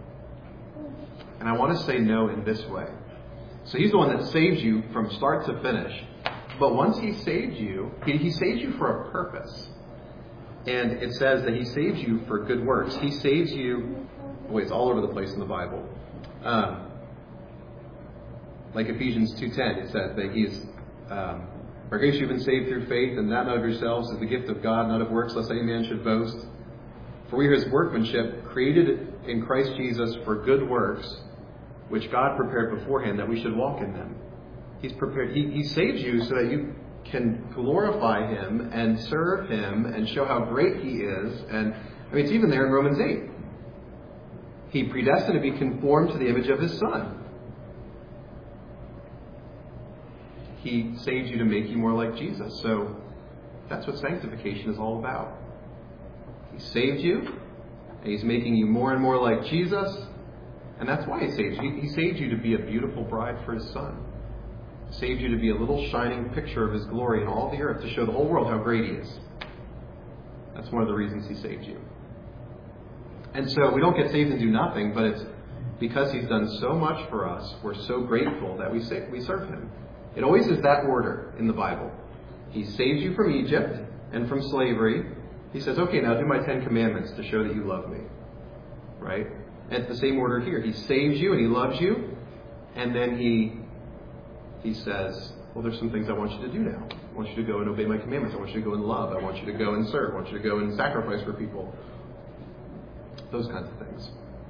I want to say no in this way. So He's the one that saves you from start to finish. But once He saves you, He saves you for a purpose. And it says that He saves you for good works. He saves you... Boy, it's all over the place in the Bible. Like Ephesians 2:10, it says that He's... By grace you've been saved through faith, and that not of yourselves is the gift of God, not of works, lest any man should boast. For we are His workmanship, created in Christ Jesus for good works, which God prepared beforehand that we should walk in them. He's prepared. He saves you so that you can glorify Him and serve Him and show how great He is. And I mean, it's even there in Romans 8. He predestined to be conformed to the image of His Son. He saves you to make you more like Jesus. So that's what sanctification is all about. He saved you, and He's making you more and more like Jesus. And that's why He saves you. He saved you to be a beautiful bride for His Son. Saved you to be a little shining picture of His glory in all the earth, to show the whole world how great He is. That's one of the reasons He saved you. And so we don't get saved and do nothing, but it's because He's done so much for us, we're so grateful that we serve Him. It always is that order in the Bible. He saves you from Egypt and from slavery. He says, okay, now do my 10 commandments to show that you love me. Right? And it's the same order here. He saves you and He loves you. And then He says, well, there's some things I want you to do now. I want you to go and obey my commandments. I want you to go and love. I want you to go and serve. I want you to go and sacrifice for people. Those kinds of things.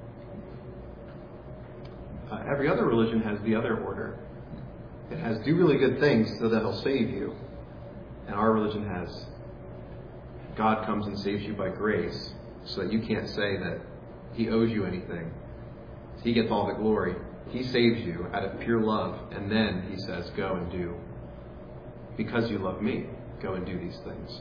Every other religion has the other order. It has do really good things so that He'll save you. And our religion has God comes and saves you by grace so that you can't say that He owes you anything. He gets all the glory. He saves you out of pure love, and then He says, go and do. Because you love me, go and do these things.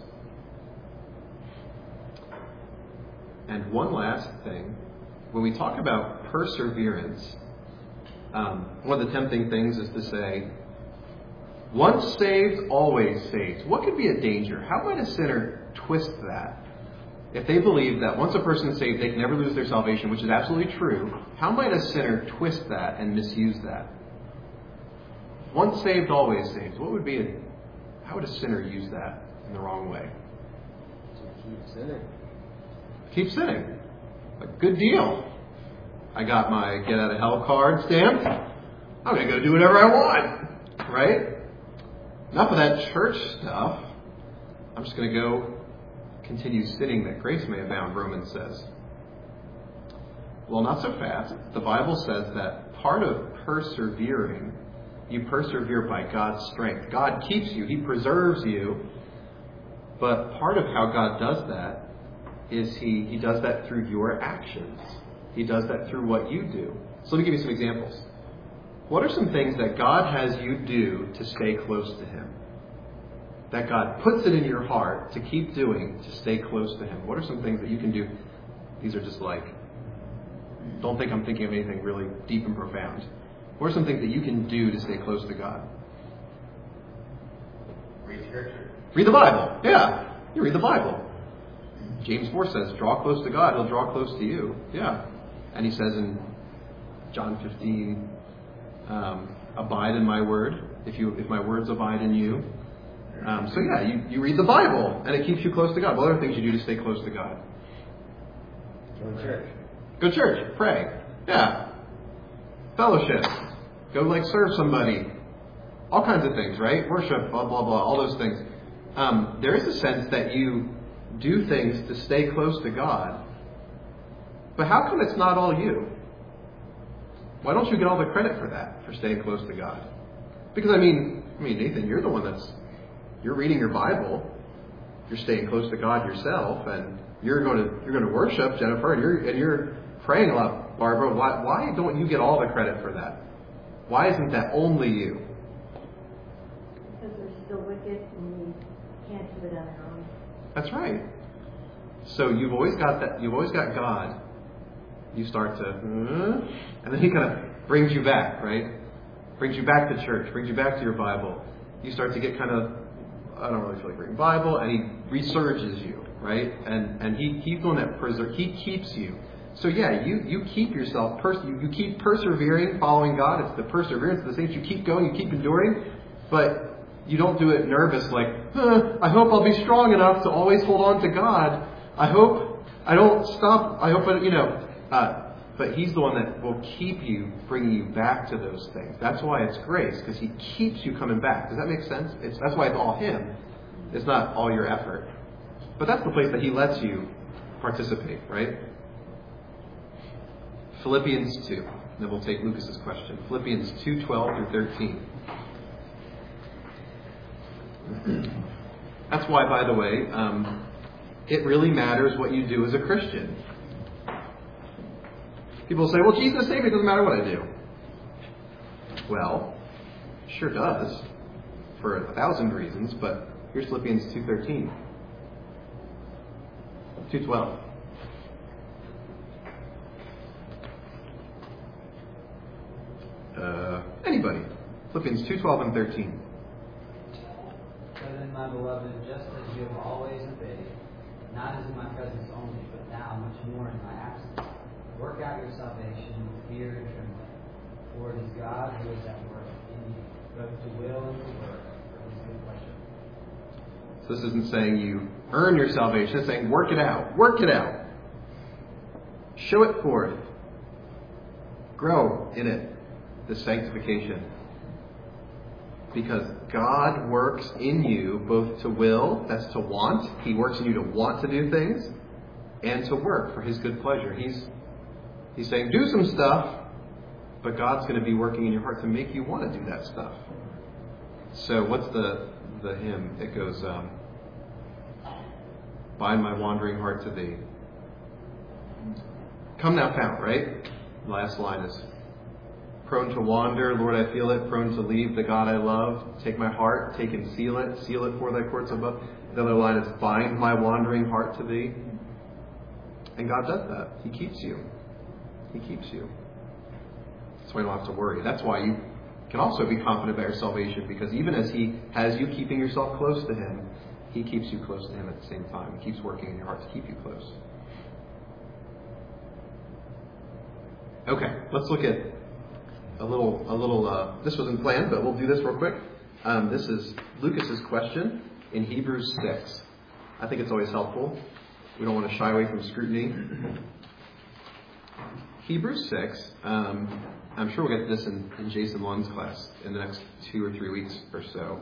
And one last thing. When we talk about perseverance, one of the tempting things is to say, once saved, always saved. What could be a danger? How might a sinner twist that? If they believe that once a person is saved, they can never lose their salvation, which is absolutely true, how might a sinner twist that and misuse that? Once saved, always saved. How would a sinner use that in the wrong way? Keep sinning. Keep sinning. A good deal. I got my get out of hell card stamped. I'm going to go do whatever I want. Right? Enough of that church stuff. I'm just going to go continue sinning that grace may abound, Romans says. Well, not so fast. The Bible says that part of persevering, you persevere by God's strength. God keeps you. He preserves you. But part of how God does that is He does that through your actions. He does that through what you do. So let me give you some examples. What are some things that God has you do to stay close to Him? That God puts it in your heart to keep doing to stay close to Him. What are some things that you can do? These are just like, don't think I'm thinking of anything really deep and profound. What are some things that you can do to stay close to God? Read Scripture. Read the Bible. Yeah, you read the Bible. James 4 says, draw close to God, He'll draw close to you. Yeah. And He says in John 15, abide in my word, if my words abide in you. So yeah, you read the Bible, and it keeps you close to God. What other things you do to stay close to God? Go to church. Go to church. Pray. Yeah. Fellowship. Go serve somebody. All kinds of things, right? Worship, blah, blah, blah, all those things. There is a sense that you do things to stay close to God. But how come it's not all you? Why don't you get all the credit for that, for staying close to God? Because I mean, Nathan, you're the one you're reading your Bible, you're staying close to God yourself, and you're going to worship, Jennifer, and you're praying a lot, Barbara. Why don't you get all the credit for that? Why isn't that only you? Because we're still wicked and we can't do it on our own. That's right. So you've always got that. You've always got God. You start to, and then He kind of brings you back, right? Brings you back to church, brings you back to your Bible. You start to get kind of, I don't really feel like reading Bible, and He resurges you, right? And He's the one that He keeps you. So yeah, you keep yourself, you keep persevering, following God. It's the perseverance of the saints. You keep going, you keep enduring, but you don't do it nervous like, I hope I'll be strong enough to always hold on to God. I hope I don't stop. I hope, but He's the one that will keep you, bringing you back to those things. That's why it's grace, because He keeps you coming back. Does that make sense? That's why it's all Him. It's not all your effort. But that's the place that He lets you participate, right? Philippians 2. Then we'll take Lucas's question. Philippians 2:12 through 13. That's why, by the way, it really matters what you do as a Christian. People say, well, Jesus saved me, it doesn't matter what I do. Well, sure does, for 1,000 reasons, but here's Philippians 2:13. 2:12. Anybody? Philippians 2:12 and 13. So then, my beloved, just as you have always obeyed, not as in my presence only, but now much more in my absence, work out your salvation with fear and trembling. For it is God who is at work in you, both to will and to work for His good pleasure. So this isn't saying you earn your salvation. It's saying work it out. Work it out. Show it forth. Grow in it. The sanctification. Because God works in you both to will, that's to want. He works in you to want to do things, and to work for His good pleasure. He's saying, do some stuff, but God's going to be working in your heart to make you want to do that stuff. So what's the hymn? It goes, bind my wandering heart to Thee. Come thou fount, right? The last line is, prone to wander, Lord, I feel it, prone to leave the God I love. Take my heart, take and seal it for Thy courts above. The other line is, bind my wandering heart to Thee. And God does that. He keeps you. He keeps you. That's why you don't have to worry. That's why you can also be confident about your salvation, because even as He has you keeping yourself close to Him, He keeps you close to Him at the same time. He keeps working in your heart to keep you close. Okay, let's look at a little. This wasn't planned, but we'll do this real quick. This is Lucas's question in Hebrews 6. I think it's always helpful. We don't want to shy away from scrutiny. Hebrews 6. I'm sure we'll get to this in Jason Lund's class in the next 2 or 3 weeks or so.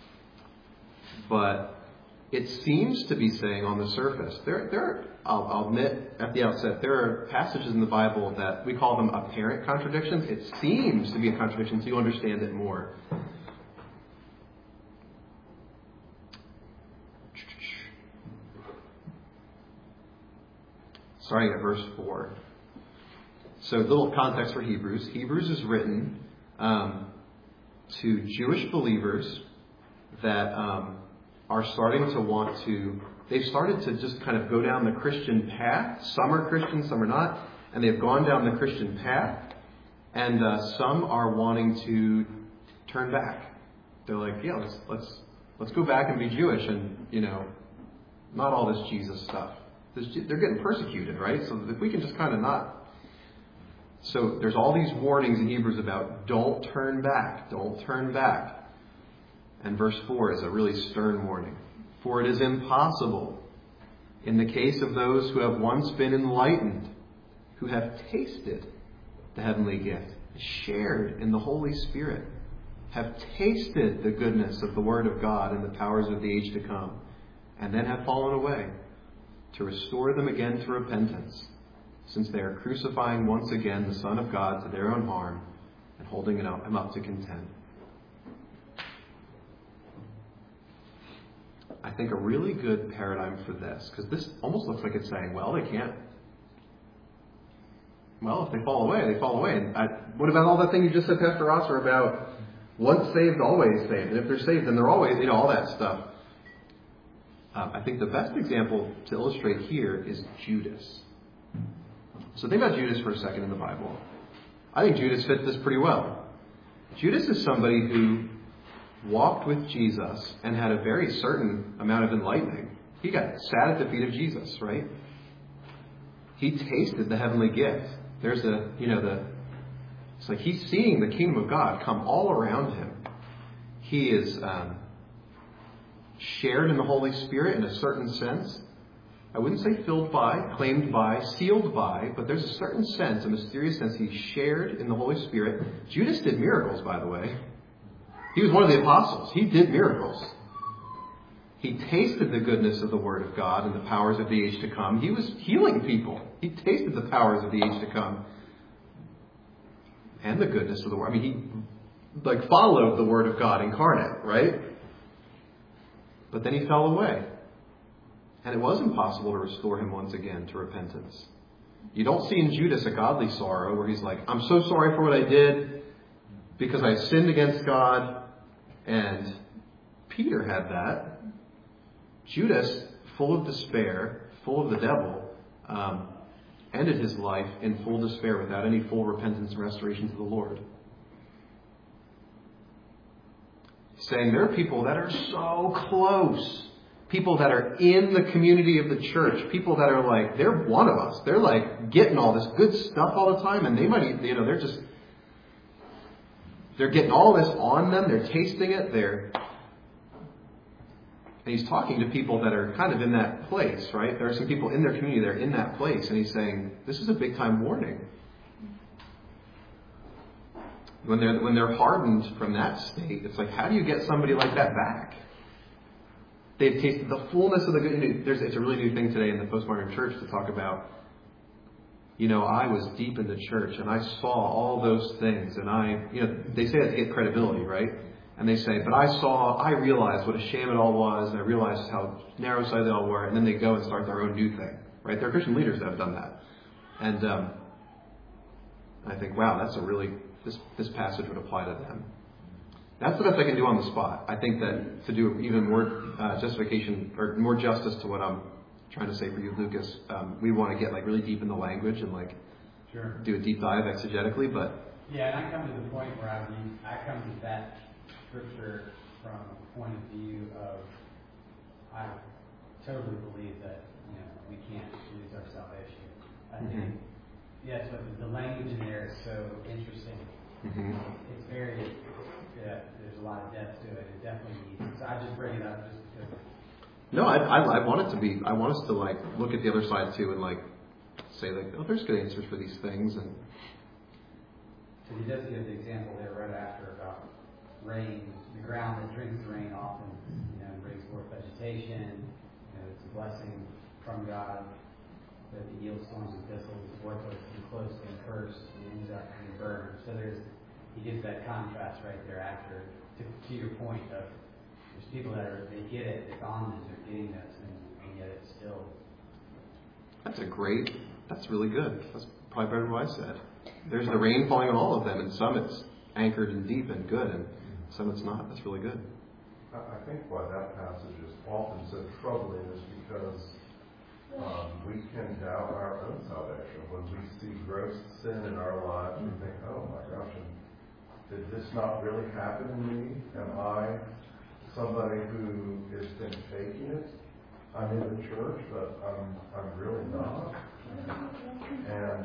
But it seems to be saying on the surface, I'll admit at the outset, there are passages in the Bible that we call them apparent contradictions. It seems to be a contradiction until you understand it more. Starting at verse 4. So a little context for Hebrews. Hebrews is written to Jewish believers that are starting to want to, they've started to just kind of go down the Christian path. Some are Christians, some are not. And they've gone down the Christian path. And some are wanting to turn back. They're like, yeah, let's go back and be Jewish and, not all this Jesus stuff. They're getting persecuted, right? So if we can just kind of not. So there's all these warnings in Hebrews about don't turn back, don't turn back. And verse 4 is a really stern warning. For it is impossible in the case of those who have once been enlightened, who have tasted the heavenly gift, shared in the Holy Spirit, have tasted the goodness of the Word of God and the powers of the age to come, and then have fallen away, to restore them again to repentance, since they are crucifying once again the Son of God to their own harm and holding him up to contempt. I think a really good paradigm for this, because this almost looks like it's saying, well, they can't. Well, if they fall away, they fall away. And what about all that thing you just said, Pastor Rosser, about once saved, always saved? And if they're saved, then they're always, all that stuff. I think the best example to illustrate here is Judas. So think about Judas for a second in the Bible. I think Judas fits this pretty well. Judas is somebody who walked with Jesus and had a very certain amount of enlightening. He got sat at the feet of Jesus, right? He tasted the heavenly gift. There's it's like he's seeing the kingdom of God come all around him. He is shared in the Holy Spirit in a certain sense. I wouldn't say filled by, claimed by, sealed by, but there's a certain sense, a mysterious sense, he's shared in the Holy Spirit. Judas did miracles, by the way. He was one of the apostles. He did miracles. He tasted the goodness of the Word of God and the powers of the age to come. He was healing people. He tasted the powers of the age to come and the goodness of the Word. I mean, he followed the Word of God incarnate, right? But then he fell away. And it was impossible to restore him once again to repentance. You don't see in Judas a godly sorrow where he's like, I'm so sorry for what I did because I sinned against God. And Peter had that. Judas, full of despair, full of the devil, ended his life in full despair without any full repentance and restoration to the Lord. Saying there are people that are so close. People that are in the community of the church. People that are like, they're one of us. They're like getting all this good stuff all the time. And they might, they're getting all this on them. They're tasting it. And he's talking to people that are kind of in that place, right? There are some people in their community that are in that place. And he's saying, this is a big time warning. When they're hardened from that state, it's like, how do you get somebody like that back? They've tasted the fullness of the good news. It's a really new thing today in the postmodern church to talk about, I was deep in the church and I saw all those things and they say that to get credibility, right? And they say, but I realized what a shame it all was and I realized how narrow-sighted they all were, and then they go and start their own new thing, right? There are Christian leaders that have done that. And I think, wow, that's this passage would apply to them. That's the best I can do on the spot. I think that to do even more justification or more justice to what I'm trying to say for you, Lucas, we want to get really deep in the language and Sure. do a deep dive exegetically. But yeah, and I come to the point where I come to that scripture from a point of view of I totally believe that we can't lose our salvation. I think yes, but the language in there is so interesting. It's very. Yeah, there's a lot of depth to it. It definitely needs. So I just bring it up just because. No, I want it to be. I want us to look at the other side too and say oh, there's good answers for these things. And so he does give the example there right after about rain. The ground that drinks the rain often, brings forth vegetation. It's a blessing from God. That the yield storms and thistles is worthless and close and cursed and ends up being burned. So he gives that contrast right there after to your point of there's people that they get it, it's on them, they're getting this, and yet it's still. That's really good. That's probably better than what I said. There's the rain falling on all of them, and some it's anchored and deep and good, and some it's not. That's really good. I think why that passage is often so troubling is because we can doubt our own salvation. When we see gross sin in our lives, we think, oh my gosh, did this not really happen to me? Am I somebody who has been faking it? I'm in the church, but I'm really not. And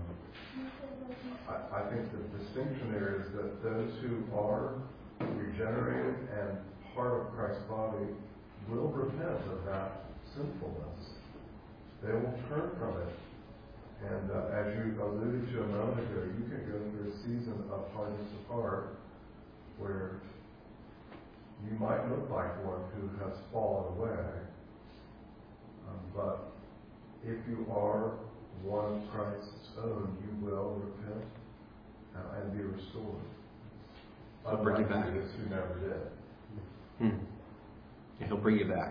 I think the distinction there is that those who are regenerated and part of Christ's body will repent of that sinfulness. They will turn from it. And as you alluded to a moment ago, you can go through a season of hardness of heart where you might look like one who has fallen away. But if you are one of Christ's own, you will repent and be restored. He'll bring you back. Judas, who never did. Yeah, he'll bring you back.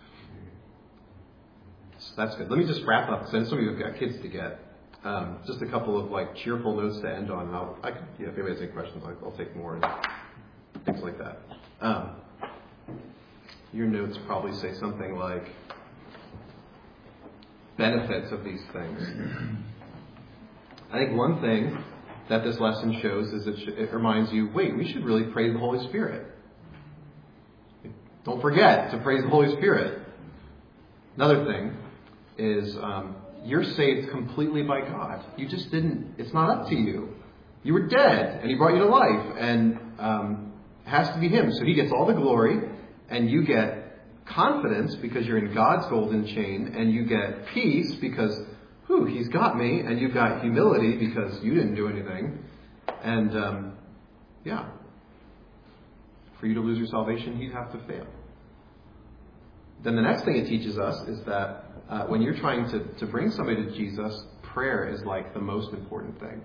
So that's good. Let me just wrap up, because some of you have got kids to get. Just a couple of like cheerful notes to end on. And if anybody has any questions, I'll take more and things like that. Your notes probably say something like benefits of these things. I think one thing that this lesson shows is it reminds you, wait, we should really praise the Holy Spirit. Don't forget to praise the Holy Spirit. Another thing is you're saved completely by God. You just didn't, it's not up to you. You were dead and He brought you to life, and it has to be Him. So He gets all the glory, and you get confidence because you're in God's golden chain, and you get peace because He's got me, and you've got humility because you didn't do anything. And for you to lose your salvation, you'd have to fail. Then the next thing it teaches us is that when you're trying to bring somebody to Jesus, prayer is like the most important thing.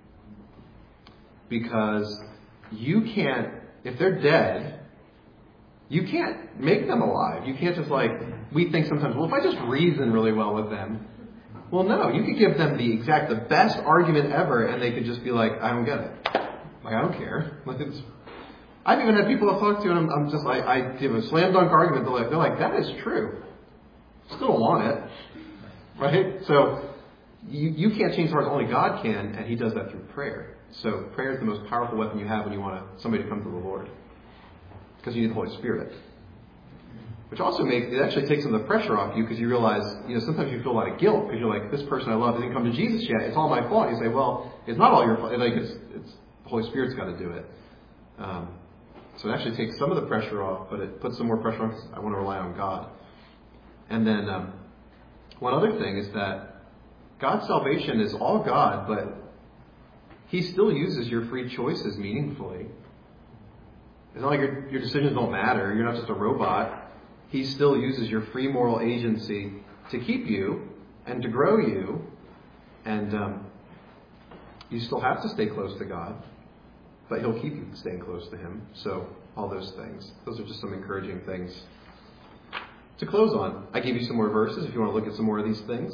Because you can't, if they're dead, you can't make them alive. You can't just we think sometimes, well, if I just reason really well with them. Well, no, you could give them the best argument ever, and they could just be like, I don't get it. I don't care. I've even had people I've talked to, and I'm just I give a slam dunk argument. They're like, that is true. Still don't want it. Right? So you can't change hearts. Only God can, and He does that through prayer. So prayer is the most powerful weapon you have when you want somebody to come to the Lord. Because you need the Holy Spirit. Which also it actually takes some of the pressure off you, because you realize, sometimes you feel a lot of guilt because you're like, this person I love didn't come to Jesus yet. It's all my fault. You say, well, it's not all your fault. It's the Holy Spirit's got to do it. So it actually takes some of the pressure off, but it puts some more pressure on because I want to rely on God. And then one other thing is that God's salvation is all God, but He still uses your free choices meaningfully. It's not like your decisions don't matter. You're not just a robot. He still uses your free moral agency to keep you and to grow you. And you still have to stay close to God, but He'll keep you staying close to Him. So all those things. Those are just some encouraging things to close on. I gave you some more verses if you want to look at some more of these things.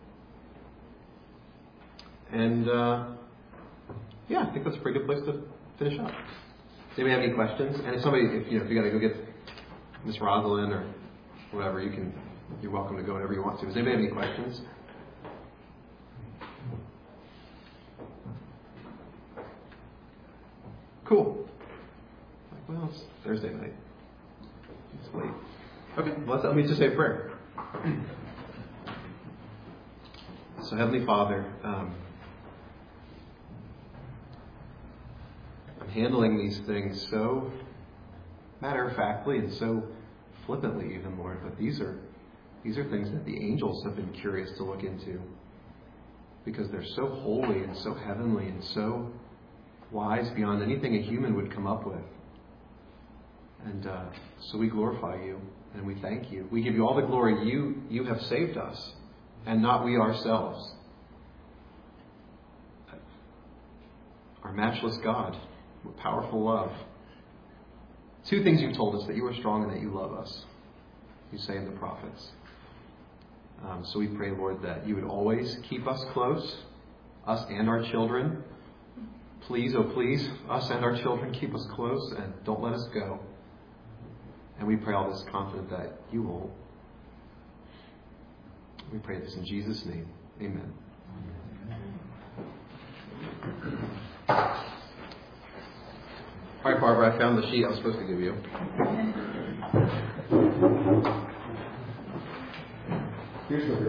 And I think that's a pretty good place to finish up. Does anybody have any questions? And if you got to go get Miss Rosalind or whatever, you're welcome to go whenever you want to. Does anybody have any questions? Cool. Well, it's Thursday night. It's late. Okay, let me just say a prayer. So, Heavenly Father, I'm handling these things so matter-of-factly and so flippantly even, Lord, but these are things that the angels have been curious to look into, because they're so holy and so heavenly and so wise beyond anything a human would come up with. And so we glorify You and we thank You. We give You all the glory. You have saved us and not we ourselves. Our matchless God with powerful love. 2 things You've told us: that You are strong and that You love us. You say in the prophets. So we pray, Lord, that You would always keep us close, us and our children. Please, oh please, us and our children, keep us close and don't let us go. And we pray all this confident that You will. We pray this in Jesus' name. Amen. All right, Barbara, I found the sheet I was supposed to give you. Here's the